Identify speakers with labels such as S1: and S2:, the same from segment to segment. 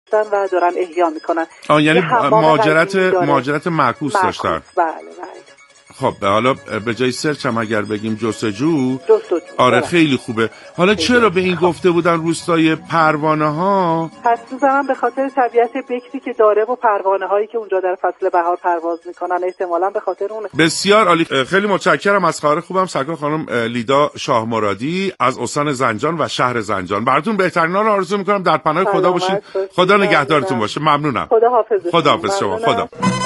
S1: و دارن احیا میکنن.
S2: یعنی مهاجرت معکوس داشتن.
S1: بله.
S2: خب حالا به جای سرچ هم اگر بگیم جستجو. آره خیلی خوبه. حالا چرا به این گفته بودن روستای پروانه ها؟
S1: پس می‌ذارم به خاطر طبیعت بکری که داره و پروانه هایی که اونجا در فصل بهار پرواز میکنن، احتمالاً به خاطر اونه.
S2: بسیار عالی. خیلی متشکرم از خبر خوبم سرکار خانم لیدا شاه مرادی از استان زنجان و شهر زنجان. براتون بهترینا رو آرزو میکنم. در پناه خدا باشید. خدا نگهدارتون باشه. ممنونم. خداحافظ شما. خدا.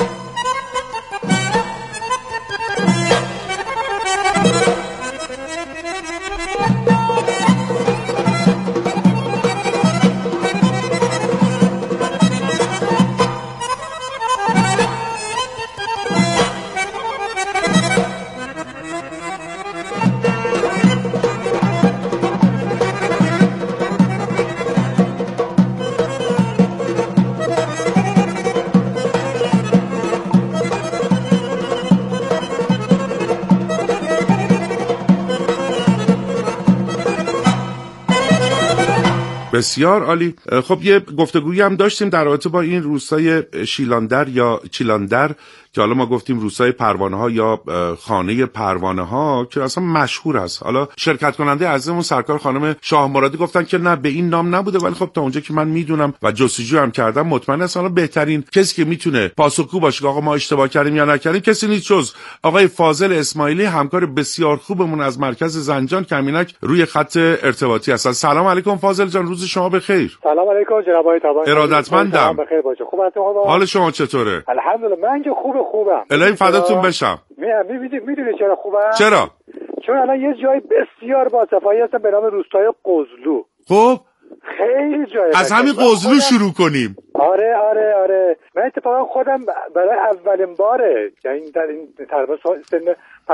S2: بسیار عالی. خب یه گفتگویی هم داشتیم در رابطه با این روستای شیلاندر یا چیلاندر که حالا ما گفتیم روستای پروانه ها یا خانه پروانه ها که اصلا مشهور است. حالا شرکت کننده عزیزمون سرکار خانم شاه مرادی گفتن که نه به این نام نبوده، ولی خب تا اونجا که من میدونم و جستجو هم کردم مطمئن هستم حالا بهترین کسی که میتونه پاسخگو باشه که آقا ما اشتباه کردیم یا نکردیم کسی نیست جز آقای فاضل اسماعیلی، همکار بسیار خوبمون از مرکز زنجان که همینک روی خط ارتباطی هستن. سلام علیکم فاضل جان، روز شما بخیر.
S3: سلام علیکم جناب آقای تبا.
S2: ارادتمندم.
S3: بخیر باشه. خوب هستید؟
S2: حال شما چطوره؟
S3: الحمدلله من که خوبم.
S2: الهی فداتون بشم.
S3: میدونی چرا خوبم؟
S2: چرا؟
S3: چون الان یه جای بسیار باصفایی هستم به نام روستای قزلو.
S2: خب
S3: خیلی جای
S2: از همین قزلو شروع کنیم.
S3: آره من اتفاقا خودم برای اولین باره، یعنی در این تقریبا سن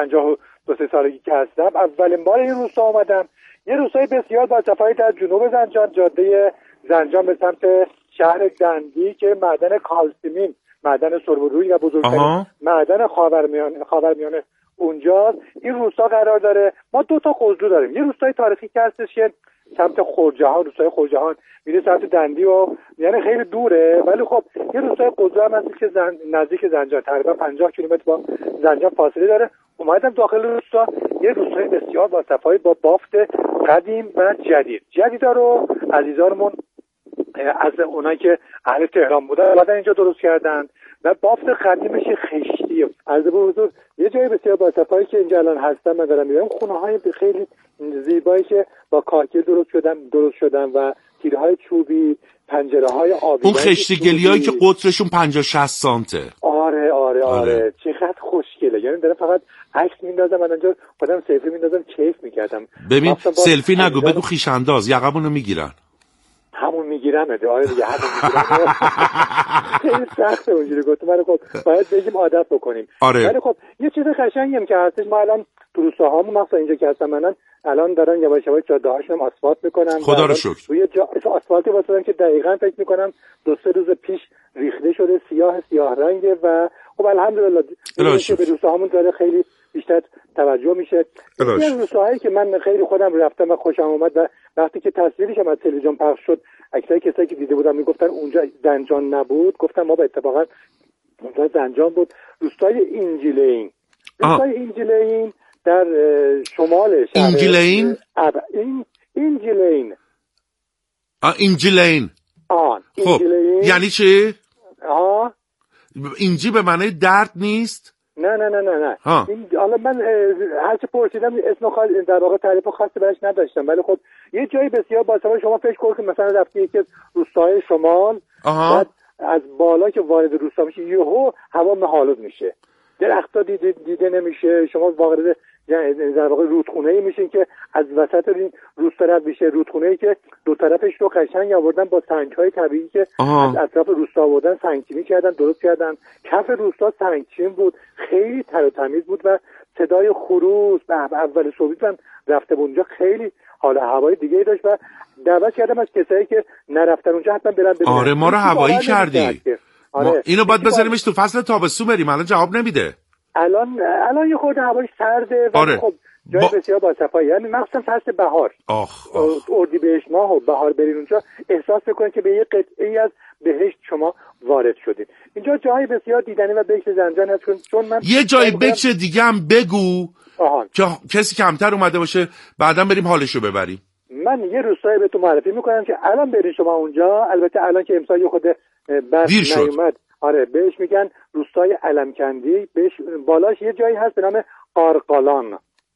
S3: 52 سالگی که هستم اولین بار این روستا اومدم. یه روستای بسیار باصفایی در جنوب زنجان، جاده زنجان به سمت شهر دندی که معدن کالسیمین، معدن سربرویی و بزرگترین معدن خاورمیانه اونجاست. این روستا قرار داره. ما 2 تا قزلو داریم. یه روستای تاریخی که هستش که سمت خورجهان، روستای خورجهان میره سمت دندی و یعنی خیلی دوره، ولی خب یه روستای قزلو هم هست که نزدیک زنجان، تقریبا 50 کیلومتر با زنجان فاصله داره. اومدم داخل روستا. یه روستای بسیار باصفایی با بافت قدیم و جدید رو عزیزانمون از اونایی که اهل تهران بودن بعدن اینجا درست کردن و بافت قدیمش خشتیه. عرض به حضور یه جای بسیار باصفایی که اینجا الان هستم من دارم میبینم، خونه‌های خیلی زیبایی که با کاکل درست شدن و تیرهای چوبی، پنجره‌های آبی.
S2: اون خشتی گلیایی که قطرشون 50-60 سانته.
S3: آره چقدر خوشگله. یعنی دارم فقط عکس میندازم، من اینجا خودم سلفی میندازم، کیف میکردم.
S2: ببین سلفی نگو، بگو خیش انداز، یقمونو میگیرن.
S3: همون میگیرم آره دیگه، همون میگیرم. خیلی سخته اونجوری گفتم. ولی خب باید بگیم عادت بکنیم.
S2: آره.
S3: ولی خب یه چیز قشنگی هم که هستش، ما الان تو روستاهامون مثلا اینجا که هستم من الان دارن یواش یواش جاده‌هاشون آسفالت میکنن.
S2: خدا رو شکر.
S3: روی آسفالتی واسه که دقیقاً فکر میکنم 2-3 روز پیش ریخته شده، سیاه رنگه و خب الحمدلله به روستاهامون داره خیلی بیشتر توجه میشه. این روستاهایی که من خیلی خودم رفتم و خوشم اومد و وقتی که تصویرش هم از تلویزیون پخش شد اکثر کسایی که دیده بودن میگفتن اونجا زنجان نبود. گفتم ما اتفاقا اونجا زنجان بود. روستای اینجیلین در شمال شهر
S2: اینجیلین خب یعنی چی؟ اینجی به معنی درد نیست؟
S3: نه. حالا من هرچه پرسیدم اسم در واقع تعریف خاصی براش نداشتم، ولی خب یه جایی بسیار باصفایی. شما فکر کنید مثلا رفتی یکی از روستاهای شمال، بعد از بالا که وارد روستا میشه یهو هوا مه‌آلود میشه، درخت‌ها دیده نمیشه، شما وارد در واقع رودخونه‌ای میشین که از وسط این روستا رد میشه. رودخونه‌ای که دو طرفش رو قشنگ آوردن با سنگ‌های طبیعی که از اطراف روستا آوردن، سنگچینی کردن، درست کردن. کف روستا سنگچین بود، خیلی تر و تمیز بود و صدای خروس به اول صبح هم رفته بود اونجا، خیلی حال هوای دیگه داشت و دعوت کردم از کسایی که نرفتن اونجا حتما برن ببینن.
S2: آره ما رو هوایی کردی. آره. اینو باید بذاریمش تو فصل تابستون بریم، الان جواب نمیده.
S3: الان یه خورده هوای سرده و
S2: آره.
S3: خب جای بسیار باصفایی، یعنی مخصوصا فصل بهار. اردیبهشت ماه و بهار برین اونجا احساس بکنید که به یه قطعه‌ای از بهشت شما وارد شدید. اینجا جای بسیار دیدنی و بهشت زنجان هست. چون من
S2: یه جای بهشت دیگه هم بگو که کسی کمتر اومده باشه بعداً بریم حالشو ببریم.
S3: من یه روستایی بهتون معرفی میکنم که الان برید شما اونجا، البته الان که امسال خود برف نیومد، آره بهش میگن روستای علمکندی. بهش بالاش یه جایی هست به نام قارقالان.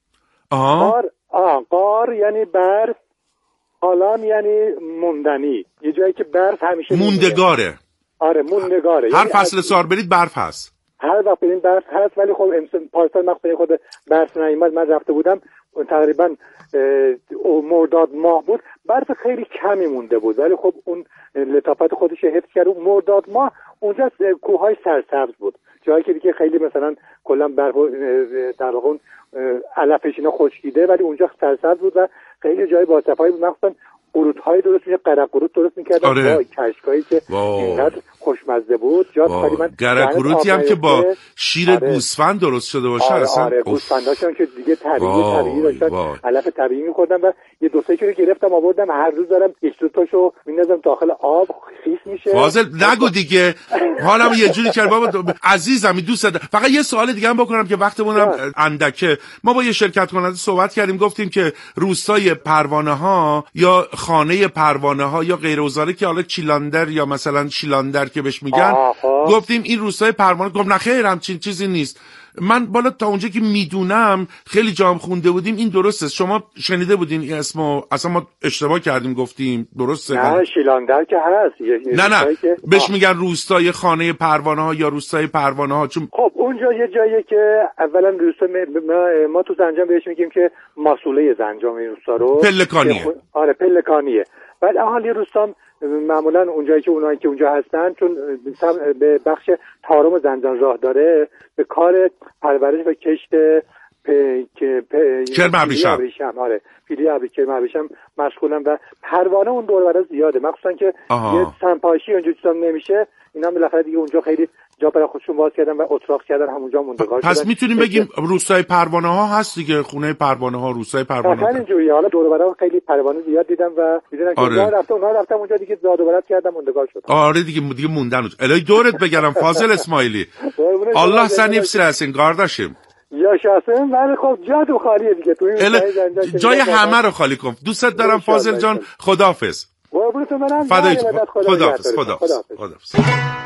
S3: قار یعنی برف، قالان یعنی موندنی، یه جایی که برف همیشه
S2: موندگاره.
S3: آره موندگاره.
S2: هر فصل سال برید برف هست،
S3: هر وقت برید برف هست. ولی خب پارسال مخصوصا خود برف نیومد، من رفته بودم تقریبا مرداد ماه بود، برف خیلی کمی مونده بود، ولی خب اون لطافت خودش حفظ کرد. مرداد ماه اونجا کوههای سرسبز بود، جایی که دیگه خیلی مثلا کلا برف در واقع علفش اینا خشکیده، ولی اونجا سرسبز بود و خیلی جای باصفایی بود. مخصوصا قروت‌های درست میشه، قرق قروت درست می‌کردن.
S2: آره.
S3: کشکایی که اینقدر خوشمزه بود. جا تقریبا
S2: قرق قروتی هم که با شیر گوسفند درست شده باشه.
S3: آره گوسفنداشون که دیگه طبیعی داشتن، علف طبیعی می‌خوردن و یه دو سه کیلو گرفتم آوردم، هر روز دارم یک دو تاشو می‌ندازم داخل آب، خیس میشه.
S2: فاضل نگو دیگه، حالم یه جوری کرد بابا عزیزم. دوست دارم فقط یه سوال دیگه هم بکنم که وقتمونم اندکه. ما با یه شرکت کننده صحبت کردیم، گفتیم که روستای پروانه‌ها یا خانه پروانه‌ها یا غیر وزاره که حالا چیلاندر یا مثلا شیلاندر که بهش میگن، گفتیم این روستای پروانه. گفت نه خیر، همچین چیزی نیست. من بالا تا اونجا که میدونم خیلی جام خونده بودیم این درسته. شما شنیده بودین این اسمو؟ اصلا ما اشتباه کردیم گفتیم درسته؟
S3: نه شیلاندر که هست.
S2: نه بهش میگن روستای خانه پروانه ها یا روستای پروانه ها. چون
S3: خب اونجا یه جاییه که اولا روستا ما تو زنجان بهش میگیم که ماسوله زنجان این روستا رو
S2: پلکانیه.
S3: آره پلکانیه. بعد اهالی روستام معمولا اونجایی که اونایی که اونجا هستن، چون به بخش تارم زنجان راه داره، به کار پرورش و کشت
S2: کرم ابریشم،
S3: آره پیلی کرم ابریشم مشغولن و پروانه اون دور و بر زیاده، مخصوصا که یه سنپاشی اونجا چیزام نمیشه. اینا بالاخره دیگه اونجا خیلی جا برای خودشون باز کردن و اتراق کردن، همونجا موندگار شدن.
S2: پس میتونیم بگیم روستای پروانه ها هست دیگه، خونه پروانه ها، روستای پروانه ها.
S3: اینجوریه. حالا دور و برا خیلی پروانه زیاد دیدم و میدونن که اونها رفتم اونجا دیگه زاد و برات کردم، موندگار شدم.
S2: آره دیگه موندن. الهی دورت بگرم فاضل اسماعیلی. Allah sen hepsilesin kardeşim.
S3: yaşasın. ولی خب جا تو خالیه دیگه. تو این
S2: جای همه رو خالی کن. دوستت دارم فاضل جان. خداحافظ.
S3: فدای تو.
S2: خداحافظ.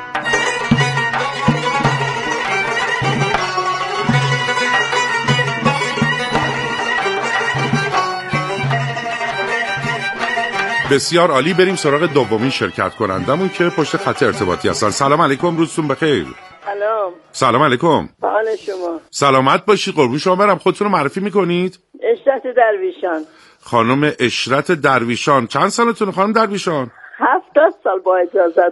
S2: بسیار عالی. بریم سراغ دومین شرکت کنندمون که پشت خط ارتباطی هستن. سلام علیکم، روزتون بخیر. سلام علیکم.
S4: حال شما؟
S2: سلامت باشید، قربون شما برم. خودتون رو معرفی میکنید؟
S4: اشرت درویشان.
S2: خانم اشرت درویشان. چند سالتونه خانم درویشان؟
S4: 70 سال با اجازت.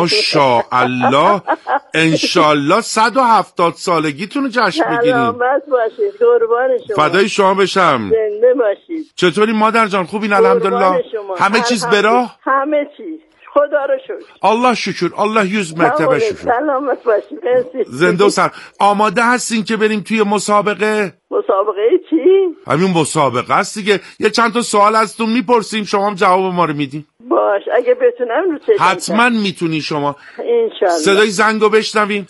S2: ماشاءالله. انشالله 170 سالگیتون رو جشن بگیریم.
S4: سلامت باشید، قربان شما.
S2: فدای شما بشم.
S4: زنده باشید.
S2: چطوری مادر جان؟ خوبین الحمدلله؟ همه چیز به راه؟
S4: همه چیز خدا رو شکر.
S2: الله شکر. الله 100 مرتبه شکر.
S4: سلامت باشید.
S2: زنده و سر. آماده هستین که بریم توی مسابقه؟
S4: مسابقه چی؟
S2: همین مسابقه است دیگه. یه چند تا سوال ازتون میپرسیم، شما هم جواب ما رو میدین.
S4: باش، اگه بتونم رو چشم.
S2: حتما میتونی شما.
S4: انشالله.
S2: صدای زنگو بشنوین.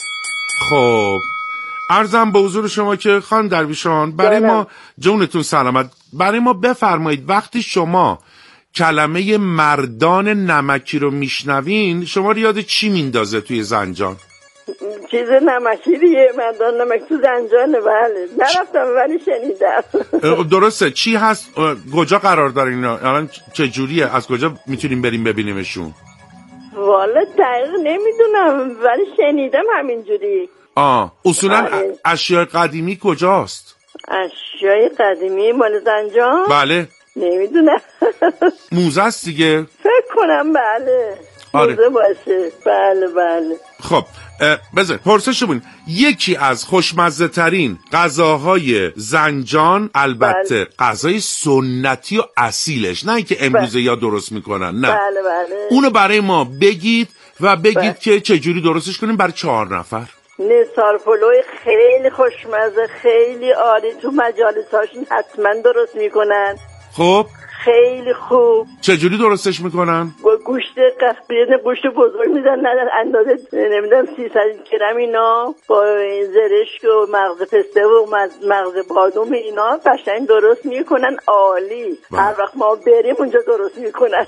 S2: خب عرضم به حضور شما که خانم درویشان، برای ما جونتون سلامت، برای ما بفرمایید وقتی شما کلمه مردان نمکی رو میشنوین شما رو یاد چی میندازه توی زنجان؟
S4: چیز نمکی دیگه، مردان نمکی تو زنجانه. بله نرفتم ولی شنیدم.
S2: درسته. چی هست؟ کجا قرار داره اینا؟ الان چه جوریه؟ از کجا میتونیم بریم ببینیمشون؟
S4: والا دقیق نمیدونم ولی شنیدم همینجوری.
S2: اصولا اشیاء قدیمی کجاست؟
S4: اشیاء قدیمی مال زنجان؟
S2: بله.
S4: نمیدونم.
S2: موزه است دیگه.
S4: فکر کنم بله. موزه باشه. بله.
S2: خب بذار پرسشمون، یکی از خوشمزه ترین غذاهای زنجان، البته غذای سنتی و اصیلش، نه اینکه امروزه یا درست میکنن، نه.
S4: بله.
S2: اونو برای ما بگید و بگید که چجوری درستش کنیم برای 4 نفر.
S4: نثار پلوی خیلی خوشمزه، خیلی عالی، تو مجالساشون حتما درست میکنن.
S2: خب
S4: خیلی خوب.
S2: چجوری درستش میکنن؟
S4: با گوشت گوشت بزرگ میزنن اندازه نمیدونم 300 گرم اینا، با زرشک و مغز پسته و مغز بادوم اینا قشنگ درست میکنن، عالی. هر وقت ما بریم اونجا درست میکنن.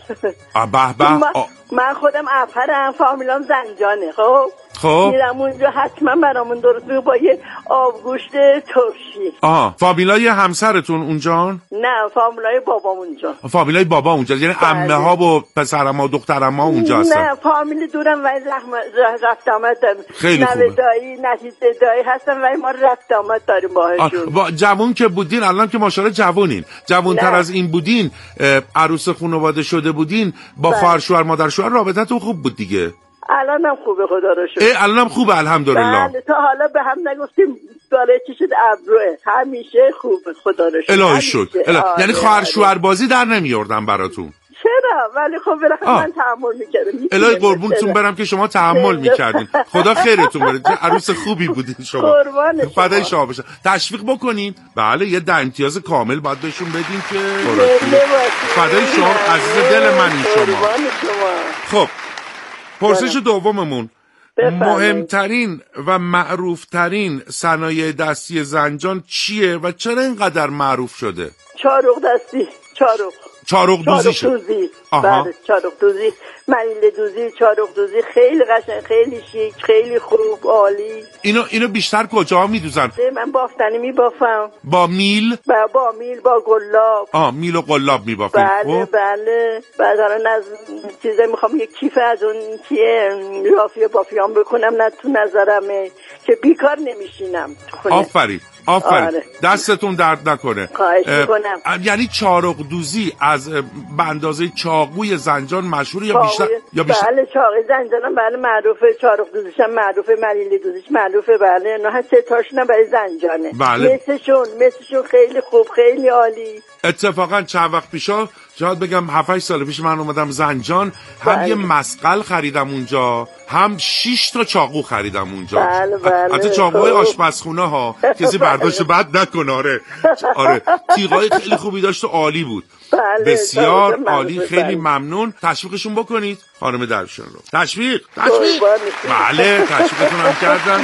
S2: من
S4: خودم افرم، فامیلام زنجانه. خب میرم اونجا حتما برامون درست میکنن با یه آبگوشت ترشی.
S2: فامیلای همسرتون اونجان؟
S4: نه، فامیلای بابام اونجا.
S2: فامیلای بابا اونجا، یعنی عمه ها و پسرما و دخترما اونجا هستن؟
S4: نه، فامیلی دورم ولی رفت آمد داریم.
S2: خیلی خوبه.
S4: دایی نتیجه دایی هستن ولی ما رفت آمد داریم باهاشون.
S2: جوون که بودین، الان که ماشاءالله جوونین، جوونتر از این بودین، عروس خانواده شده بودین، با خواهر شوهر مادر شوهر رابطتون خوب بود دیگه؟
S4: الانم خوبه خدا رو شکر.
S2: الانم خوبه الحمدلله.
S4: بله، تا حالا به هم نگفتیم داره چی شد ابروه، همیشه خوبه خدا رو شکر.
S2: الهی شکر. یعنی خواهر شوهر بازی در نمیاردن براتون؟
S4: چرا؟ ولی خب بالاخره من تحمل میکردم.
S2: الهی قربونتون برم که شما تحمل میکردین. خدا خیرتون بده. عروس خوبی بودین شما.
S4: قربان شما.
S2: فدای شما باشم. تشویق بکنین. بله، یه 10 امتیاز کامل باید بهشون بدین که فدای شما عزیز دل من این شما. خب پرسش دوممون، مهمترین و معروفترین صنایع دستی زنجان چیه و چرا اینقدر معروف شده؟
S4: چارق دستی.
S2: چارق دوزی شد.
S4: بله، چارق دوزی، منیله دوزی، چارق دوزی، خیلی قشنگ، خیلی شیک، خیلی خوب، عالی.
S2: اینو بیشتر کجا میدوزن؟
S4: من بافتنی میبافم.
S2: با میل؟
S4: با میل، با گلاب.
S2: میل و گلاب میبافیم.
S4: بله. بعد الان از چیزا میخوام یک کیف از اون چیه رافیه بافیام بکنم، نه تو نظرمه که بیکار نمیشینم.
S2: آفرین. دستتون درد نکنه.
S4: خواهش میکنم.
S2: یعنی چارق دوزی از به اندازه چاقوی زنجان مشهوره یا بیشتر؟
S4: بله، چاقوی زنجانم بله معروفه، چارق دوزیش هم معروفه، ملیله دوزیش معروفه. بله، نه سه تاشون برای زنجانه.
S2: بله.
S4: مثلشون خیلی خوب، خیلی عالی.
S2: اتفاقا چند وقت پیشا شاید بگم 7-8 سال پیش من اومدم زنجان، هم یه مسقل خریدم اونجا، هم 6 تا چاقو خریدم اونجا.
S4: بله.
S2: حتی چاقوهای آشپزخونه ها کسی برداشت بد نکنه. آره تیغای خیلی خوبی داشت و عالی بود.
S4: بله،
S2: بسیار عالی. خیلی ممنون. تشویقشون بکنید خانم درشان رو. تشویق. بله، تشویقتون هم کردن.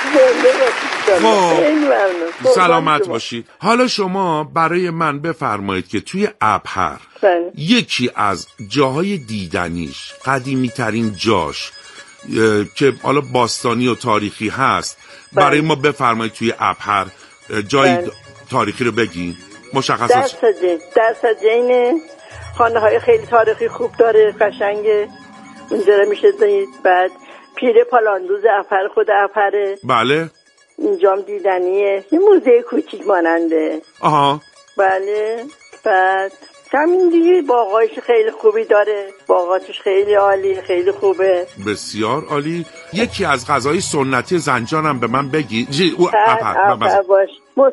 S2: سلامت باشید. حالا شما برای من بفرمایید که توی ابهر یکی از جاهای دیدنیش، قدیمی ترین جاش که حالا باستانی و تاریخی هست، برای ما بفرمایید توی ابهر جای تاریخی رو بگین. مشخصات
S4: در سجین خانه های خیلی تاریخی خوب داره، قشنگه، اونجا رو میشه دید. بعد پیر پالاندوز ابهر، خود ابهره.
S2: بله،
S4: اینجام دیدنیه، یه موزه کوچیک ماننده. بله. بعد همین دیگه باغایش خیلی خوبی داره، باغاتش خیلی عالی، خیلی خوبه.
S2: بسیار عالی. یکی از غذای سنتی زنجان هم به من بگی.
S4: باش.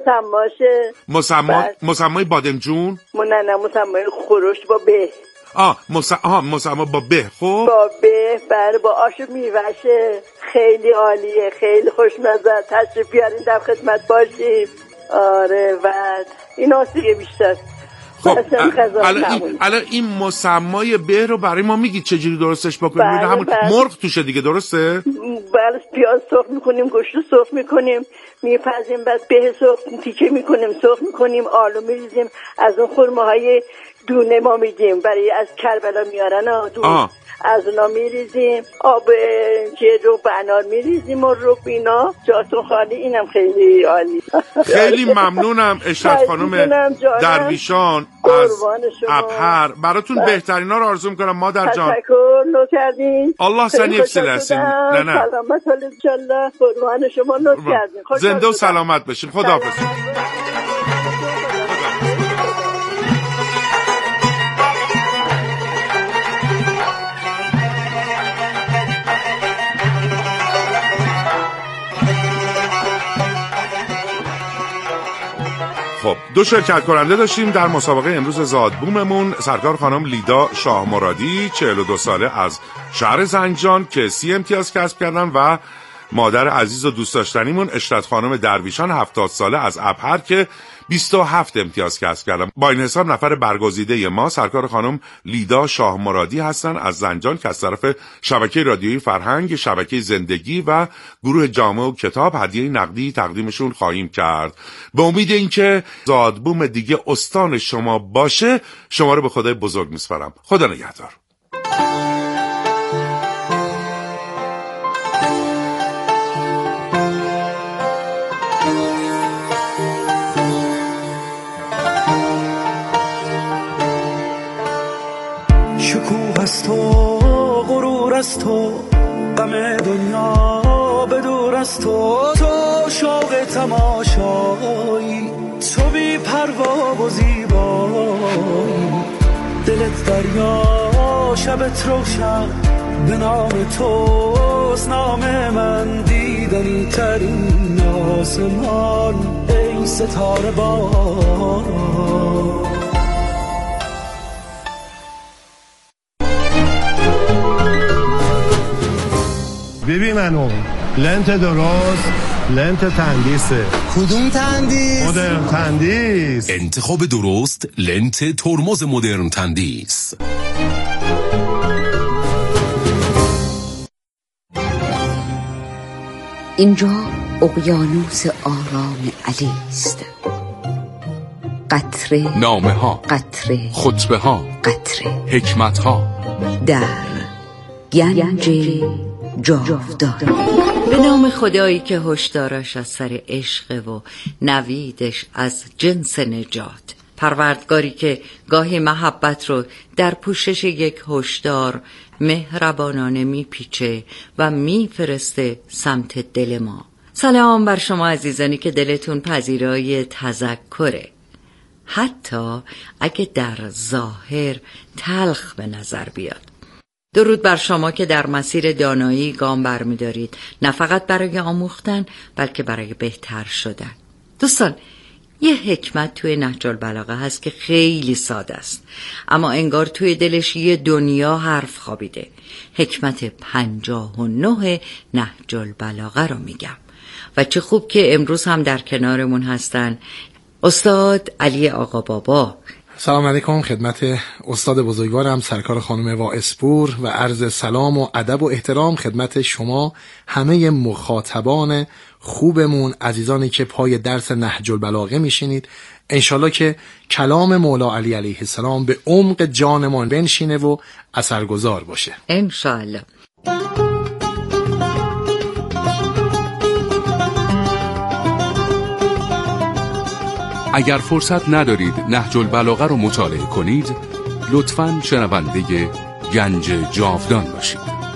S2: مسمای بادمجون؟
S4: نه، مسمای خورشت با به.
S2: مسما با به. خب
S4: با به، بله، با آش میوشه، خیلی عالیه، خیلی خوشمزه. تشریف بیارین در خدمت باشیم. آره. بعد این آسیگه بیشتر.
S2: خب الان این مسمای به رو برای ما میگید چجوری درستش بکنیم؟ همون مرغ توشه دیگه، درسته؟
S4: بله، پیاز سرخ میکنیم، گوشت سرخ میکنیم، میپزیم، بعد به سرخ تیکه میکنیم، سرخ میکنیم، آلو میریزیم، از اون خرماهای دونه ما میدیم، برای از کربلا میارن دونه، از اونا میریزیم، آب رو بنار میریزیم و رو بینا جاتون خالی. اینم خیلی عالی.
S2: خیلی ممنونم اشرت خانم درویشان از ابهر. براتون بهترینا رو آرزو میکنم مادر جان.
S4: تشکر، لطف کردین.
S2: الله سنی افسلسین. نه
S4: سلامت الله، قربان شما، لطف کردین.
S2: زنده و سلامت بشین. خداحافظ. خب 2 شرکت کننده داشتیم در مسابقه امروز زادبوممون. سرکار خانم لیدا شاه مرادی 42 ساله از شهر زنجان که 30 امتیاز کسب کردن و مادر عزیز و دوست داشتنیمون اشرت خانم درویشان 70 ساله از ابهر که 27 امتیاز کسب کردن. با این حساب نفر برگزیده ما سرکار خانم لیدا شاه مرادی هستن از زنجان که از طرف شبکه رادیویی فرهنگ، شبکه زندگی و گروه جامعه و کتاب هدیه نقدی تقدیمشون خواهیم کرد. به امید اینکه زادبوم دیگه استان شما باشه، شما رو به خدای بزرگ میسپارم. خدا نگهدار.
S5: شکوه از تو، غرور از تو، غم دنیا به دور از تو، تو شوق تماشایی، تو بی پروا و زیبایی، دلت دریا شبت روشن، به نام توست نام من، دیدنی ترین آسمان ای ستاره بار.
S6: ببین منو لنت درست، لنت تندیسه.
S7: کدوم تندیس؟
S6: مدرن تندیس.
S8: انتخاب درست لنت ترمز مدرن تندیس.
S9: اینجا اقیانوس آرام علی است. قطره
S8: نامه ها،
S9: قطره
S8: خطبه ها،
S9: قطره
S8: حکمت ها
S9: در گنج جاودان.
S10: به نام خدایی که هشدارش از سر عشق و نویدش از جنس نجات، پروردگاری که گاهی محبت رو در پوشش یک هشدار مهربانانه میپیچه و میفرسته سمت دل ما. سلام بر شما عزیزانی که دلتون پذیرای تذکره، حتی اگه در ظاهر تلخ به نظر بیاد. درود بر شما که در مسیر دانایی گام برمی‌دارید، نه فقط برای آموختن بلکه برای بهتر شدن. دوستان، یه حکمت توی نهج البلاغه هست که خیلی ساده است، اما انگار توی دلش یه دنیا حرف خوابیده. حکمت 59 نهج البلاغه رو میگم و چه خوب که امروز هم در کنارمون هستن استاد علی آقا بابا.
S11: سلام علیکم خدمت استاد بزرگوارم سرکار خانم واعظپور و عرض سلام و ادب و احترام خدمت شما همه مخاطبان خوبمون، عزیزانی که پای درس نهج البلاغه میشینید. انشالله که کلام مولا علی علیه السلام به عمق جانمان بنشینه و اثرگذار باشه
S10: انشالله.
S8: اگر فرصت ندارید نهج البلاغه رو مطالعه کنید، لطفاً شنونده گنج جاودان باشید.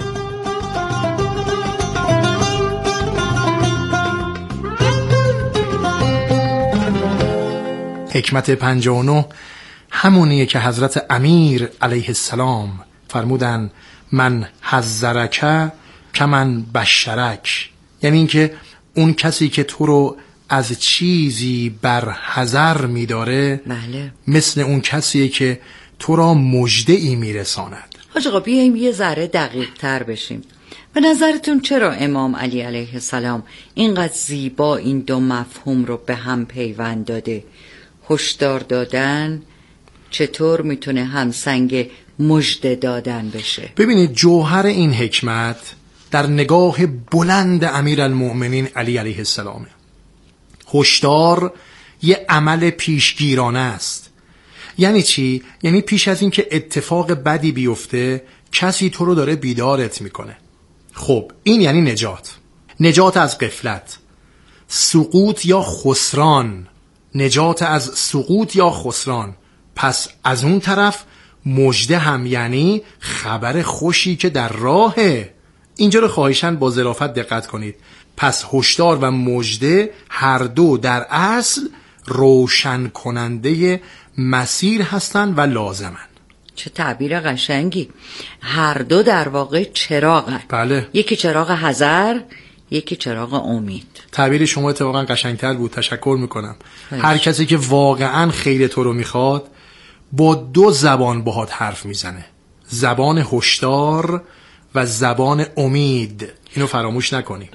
S11: حکمت 59 همونیه که حضرت امیر علیه السلام فرمودن من حذرک کمن بشرک، یعنی اینکه اون کسی که تو رو از چیزی بر حذر می‌داره،
S10: بله،
S11: مثل اون کسیه که تو را مژده‌ای میرساند.
S10: حاج آقا بیاییم یه ذره دقیق تر بشیم. به نظرتون چرا امام علی علیه السلام اینقدر زیبا این دو مفهوم رو به هم پیوند داده؟ هشدار دادن چطور میتونه همسنگ مژده دادن بشه؟
S11: ببینید جوهر این حکمت در نگاه بلند امیرالمؤمنین علی علیه السلامه. هشدار یه عمل پیشگیرانه است. یعنی چی؟ یعنی پیش از این که اتفاق بدی بیفته کسی تو رو داره بیدارت میکنه. خب این یعنی نجات از غفلت، سقوط یا خسران، نجات از سقوط یا خسران. پس از اون طرف مژده هم یعنی خبر خوشی که در راهه. اینجا رو خواهشاً با ظرافت دقت کنید. پس هشدار و مژده هر دو در اصل روشن کننده مسیر هستند و لازمن.
S10: چه تعبیر قشنگی. هر دو در واقع چراغن.
S11: بله.
S10: یکی چراغ حذر، یکی چراغ امید.
S11: تعبیر شما اتفاقا قشنگتر بود، تشکر میکنم. هر کسی که واقعا خیر تو رو میخواد با دو زبان باهات حرف میزنه، زبان هشدار و زبان امید. اینو فراموش نکنیم.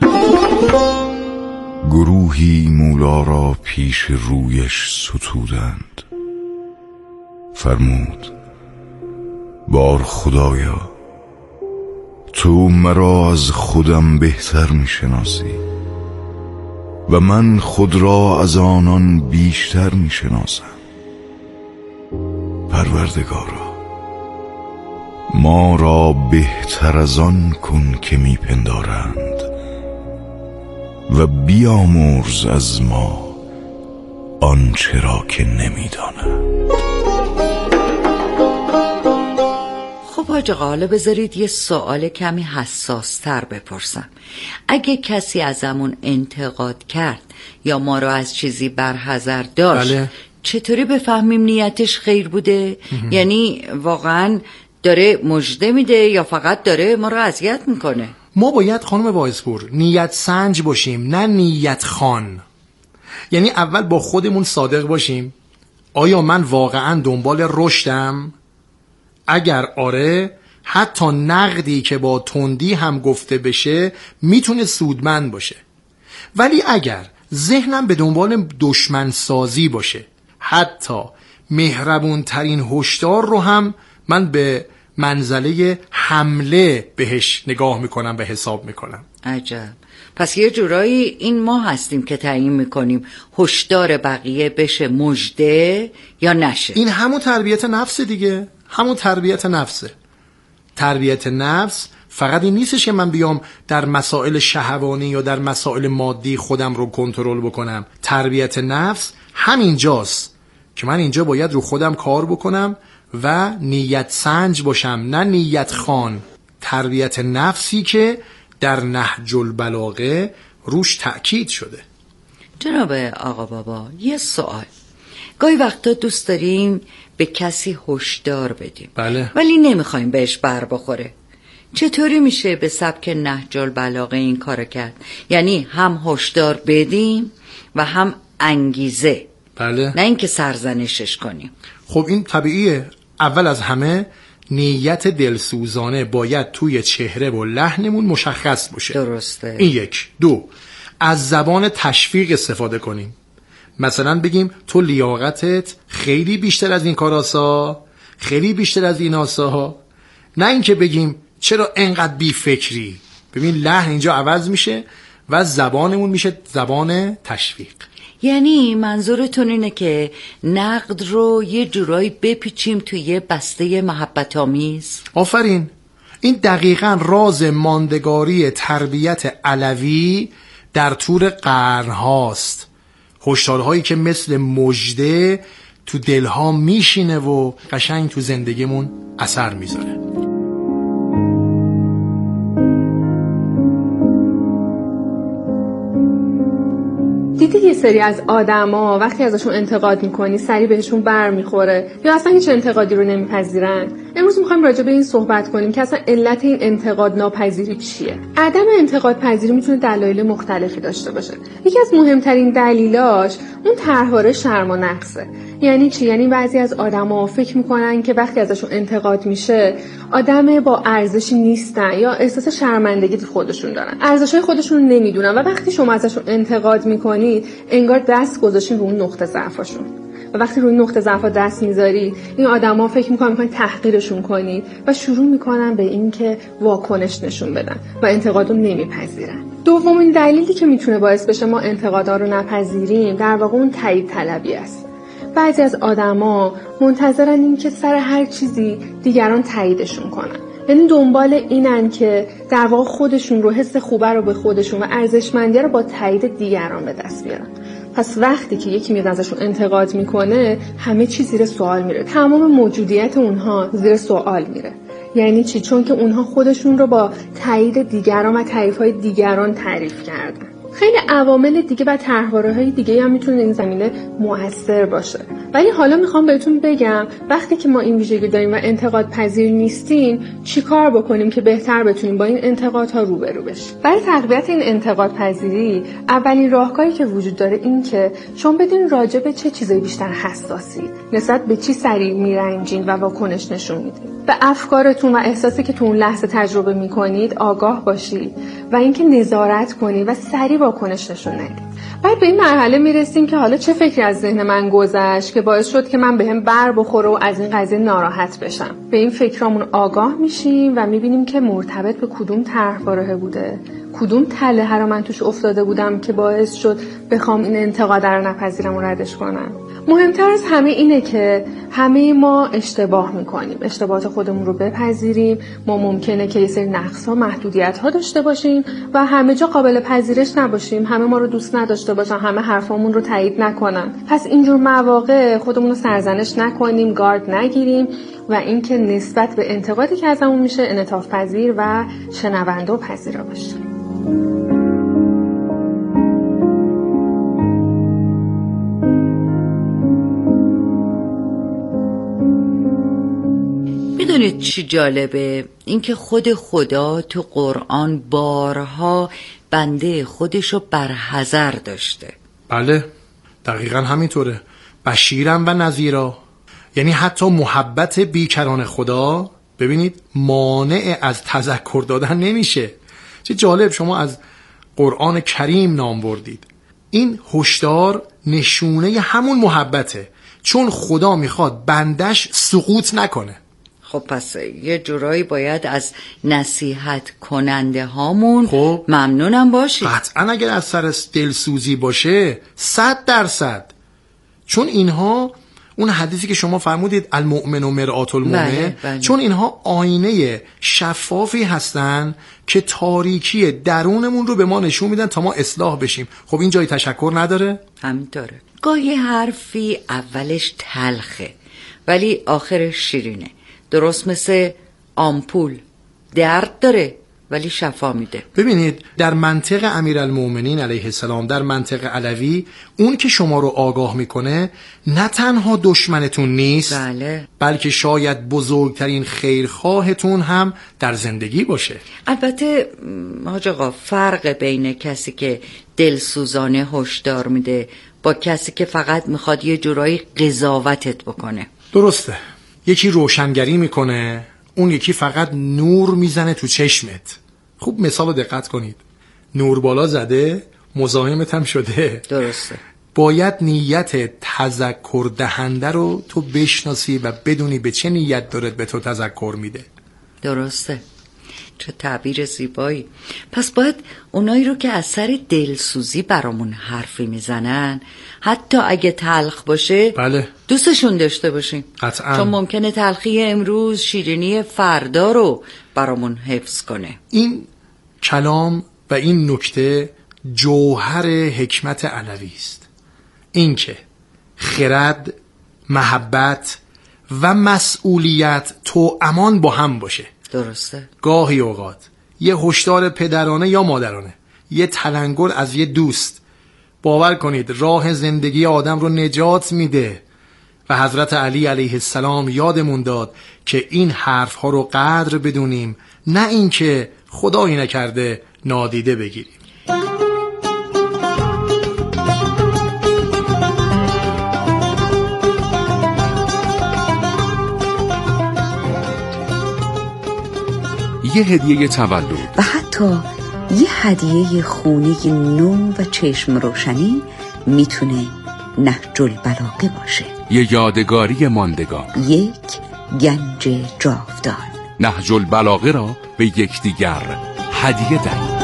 S7: گروهی مولا را پیش رویش ستودند، فرمود بار خدایا تو مرا از خودم بهتر میشناسی و من خود را از آنان بیشتر میشناسم. پروردگارا ما را بهتر از آن کن که میپندارند و بیامرز از ما آنچه را که نمیدانند.
S10: خب حاج آقا، حالا بذارید یه سوال کمی حساس تر بپرسم. اگه کسی ازمون انتقاد کرد یا ما رو از چیزی برحذر داشت،
S11: بله.
S10: چطوری بفهمیم نیتش خیر بوده؟ یعنی واقعا داره مژده میده یا فقط داره ما رو اذیت میکنه؟
S11: ما باید خانم واعظپور نیت سنج باشیم، نه نیت خان. یعنی اول با خودمون صادق باشیم. آیا من واقعا دنبال رشدم؟ اگر آره، حتی نقدی که با تندی هم گفته بشه میتونه سودمند باشه. ولی اگر ذهنم به دنبال دشمن سازی باشه، حتی مهربون ترین هشدار رو هم من به منزله حمله بهش نگاه میکنم و حساب میکنم.
S10: عجب. پس یه جورایی این ما هستیم که تعیین میکنیم هشدار بقیه بشه مژده یا نشه.
S11: این همون تربیت نفس دیگه، همون تربیت نفسه. تربیت نفس فقط این نیستش که من بیام در مسائل شهوانی یا در مسائل مادی خودم رو کنترل بکنم. تربیت نفس همینجاست که من اینجا باید رو خودم کار بکنم و نیت سنج باشم، نه نیت خان. تربیت نفسی که در نهج البلاغه روش تأکید شده.
S10: جناب آقا بابا، یه سوال. گاهی وقتا دوست داریم به کسی هشدار بدیم،
S11: بله،
S10: ولی نمیخوایم بهش بر بخوره. چطوری میشه به سبک نهج البلاغه این کارو کرد؟ یعنی هم هشدار بدیم و هم انگیزه،
S11: بله،
S10: نه اینکه سرزنشش کنیم.
S11: خب این طبیعیه. اول از همه نیت دلسوزانه باید توی چهره و لحنمون مشخص باشه.
S10: درسته.
S11: این یک. دو، از زبان تشویق استفاده کنیم. مثلا بگیم تو لیاقتت خیلی بیشتر از این کاراسا، خیلی بیشتر از این آساها. نه اینکه بگیم چرا انقدر بی فکری. ببین لحن اینجا عوض میشه و زبانمون میشه زبان تشویق.
S10: یعنی منظورتون اینه که نقد رو یه جورایی بپیچیم توی یه بسته محبت آمیز؟
S11: آفرین. این دقیقاً راز ماندگاری تربیت علوی در طول قرن‌هاست. هشدارهایی که مثل مژده تو دلها میشینه و قشنگ تو زندگیمون اثر میذاره.
S12: دیدید یه سری از آدما وقتی ازشون انتقاد میکنی سری بهشون بر میخوره یا اصلا هیچ انتقادی رو نمیپذیرن؟ امروز میخوایم راجع به این صحبت کنیم که اصلا علت این انتقاد ناپذیری چیه. عدم انتقاد پذیری میتونه دلایل مختلفی داشته باشه. یکی از مهمترین دلیلاش اون طرحواره شرم و نقصه. یعنی چی؟ یعنی بعضی از آدما فکر میکنن که وقتی ازشون انتقاد میشه آدم با ارزشی نیستن یا احساس شرمندگی تو خودشون دارن، ارزشای خودشون رو نمیدونن و وقتی شما ازشون انتقاد میکنید انگار دست گذاشتین رو اون نقطه ضعفشون و وقتی روی نقطه ضعف دست میذاری این آدما فکر میکنن تحقیرشون کنید و شروع میکنن به این که واکنش نشون بدن و انتقادو نمیپذیرن. دومین دلیلی که میتونه باعث بشه ما انتقادا رو نپذیریم در واقع اون تایید طلبی است. بعضی از آدما منتظرن این که سر هر چیزی دیگران تاییدشون کنن. یعنی دنبال اینن که در واقع خودشون رو، حس خوبه رو به خودشون و ارزشمندی رو با تایید دیگران به دست بیارن. پس وقتی که یکی میاد ازشون انتقاد میکنه همه چیز زیر سوال میره، تمام موجودیت اونها زیر سوال میره. یعنی چی؟ چون که اونها خودشون رو با تایید دیگران و تعریف‌های دیگران تعریف کردن. خیلی عوامل دیگه و طرحواره‌های دیگه هم میتونه این زمینه مؤثر باشه. ولی حالا میخوام بهتون بگم وقتی که ما این ویژگی داریم و انتقاد پذیر نیستیم چیکار بکنیم که بهتر بتونیم با این انتقادها روبرو بشیم. برای تقویت این انتقاد پذیری اولین راهکاری که وجود داره این که شما بدین راجع به چه چیزایی بیشتر حساسی، نسبت به چی سریع میرنجین و واکنش نشون میدین. به افکارتون و احساسی که تو اون لحظه تجربه میکنید آگاه باشید و اینکه نظارت کنید و سریع واکنش نشون ندید. بعد به این مرحله میرسیم که حالا چه فکری از ذهن من گذشت که باعث شد که من بهم بر بخوره و از این قضیه ناراحت بشم. به این فکرامون آگاه میشیم و میبینیم که مرتبط به کدوم طرحواره بوده، کدوم تله رو من توش افتاده بودم که باعث شد بخوام این انتقاد رو نپذیرم و ردش کنم. مهمتر از همه اینه که همه ما اشتباه میکنیم، اشتباهات خودمون رو بپذیریم. ما ممکنه که یه سری نقص‌ها، محدودیت‌ها داشته باشیم و همه جا قابل پذیرش نباشیم، همه ما رو دوست نداشته باشن، همه حرفامون رو تایید نکنن. پس اینجور مواقع خودمون رو سرزنش نکنیم، گارد نگیریم و اینکه نسبت به انتقادی که ازمون میشه انعطاف پذیر و شنونده و پذیرا باشیم.
S10: میدونید چی جالبه؟ اینکه خود خدا تو قرآن بارها بنده خودشو برحذر داشته.
S11: بله دقیقا همینطوره، بشیرم و نذیرا. یعنی حتی محبت بیکران خدا ببینید مانع از تذکر دادن نمیشه. چه جالب شما از قرآن کریم نام بردید. این هشدار نشونه همون محبته، چون خدا میخواد بندش سقوط نکنه.
S10: خب پس یه جورایی باید از نصیحت کننده هامون ممنونم باشید.
S11: قطعا اگر از سر دلسوزی باشه 100%. چون اینها اون حدیثی که شما فرمودید المؤمن و مرآت المؤمن،
S10: بله.
S11: چون اینها آینه شفافی هستن که تاریکی درونمون رو به ما نشون میدن تا ما اصلاح بشیم. خب این جای تشکر نداره؟
S10: همینطوره. گاهی حرفی اولش تلخه ولی آخرش شیرینه، درست مثل آمپول، درد داره ولی شفا میده.
S11: ببینید در منطق امیرالمومنین علیه السلام، در منطق علوی، اون که شما رو آگاه میکنه نه تنها دشمنتون نیست،
S10: بله،
S11: بلکه شاید بزرگترین خیرخواهتون هم در زندگی باشه.
S10: البته حاج آقا فرق بین کسی که دلسوزانه هشدار میده با کسی که فقط میخواد یه جورایی قضاوتت بکنه.
S11: درسته، یکی روشنگری میکنه، اون یکی فقط نور میزنه تو چشمت. خوب مثال رو دقت کنید، نور بالا زده مزاحمت هم شده.
S10: درسته.
S11: باید نیت تذکر دهنده رو تو بشناسی و بدونی به چه نیت دارد به تو تذکر میده.
S10: درسته، چه تعبیر زیبایی. پس باید اونایی رو که از سر دلسوزی برامون حرفی میزنن حتی اگه تلخ باشه،
S11: بله،
S10: دوستشون داشته باشیم.
S11: قطعا.
S10: چون ممکنه تلخی امروز شیرینی فردا رو برامون حفظ کنه.
S11: این کلام و این نکته جوهر حکمت علوی است. این که خرد، محبت و مسئولیت تو امان با هم باشه.
S10: درسته.
S11: گاهی اوقات یه هشدار پدرانه یا مادرانه، یه تلنگر از یه دوست، باور کنید راه زندگی آدم رو نجات میده. و حضرت علی علیه السلام یادمون داد که این حرف ها رو قدر بدونیم، نه اینکه خدایی نکرده نادیده بگیریم.
S8: یه هدیه تولد
S9: و حتی یه هدیه خونه نو و چشم روشنی میتونه نهج البلاغه باشه.
S8: یه یادگاری ماندگار،
S9: یک گنج جاودان.
S8: نهج البلاغه را به یکدیگر هدیه دهید.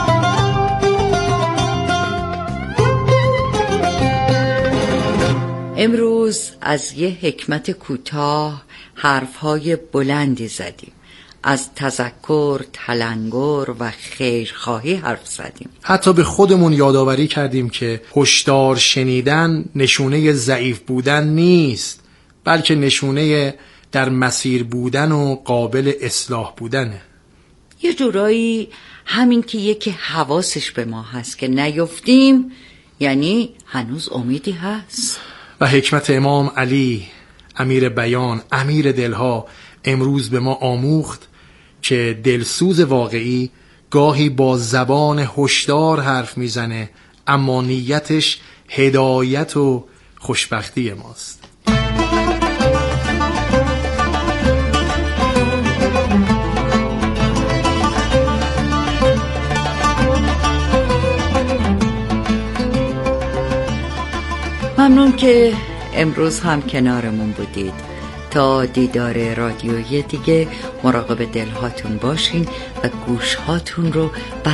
S10: امروز از یه حکمت کوتاه حرفهای بلندی زدیم، از تذکر، تلنگر و خیرخواهی حرف زدیم.
S11: حتی به خودمون یادآوری کردیم که هشدار شنیدن نشونه ضعیف بودن نیست، بلکه نشونه در مسیر بودن و قابل اصلاح بودنه.
S10: یه جورایی همین که یکی حواسش به ما هست که نیفتیم یعنی هنوز امیدی هست.
S11: و حکمت امام علی امیر بیان، امیر دلها، امروز به ما آموخت که دلسوز واقعی گاهی با زبان هشدار حرف میزنه اما نیتش هدایت و خوشبختی ماست.
S10: ممنون که امروز هم کنارمون بودید. تا دیدار رادیویی دیگه مراقب دلهاتون باشین و گوشهاتون رو بر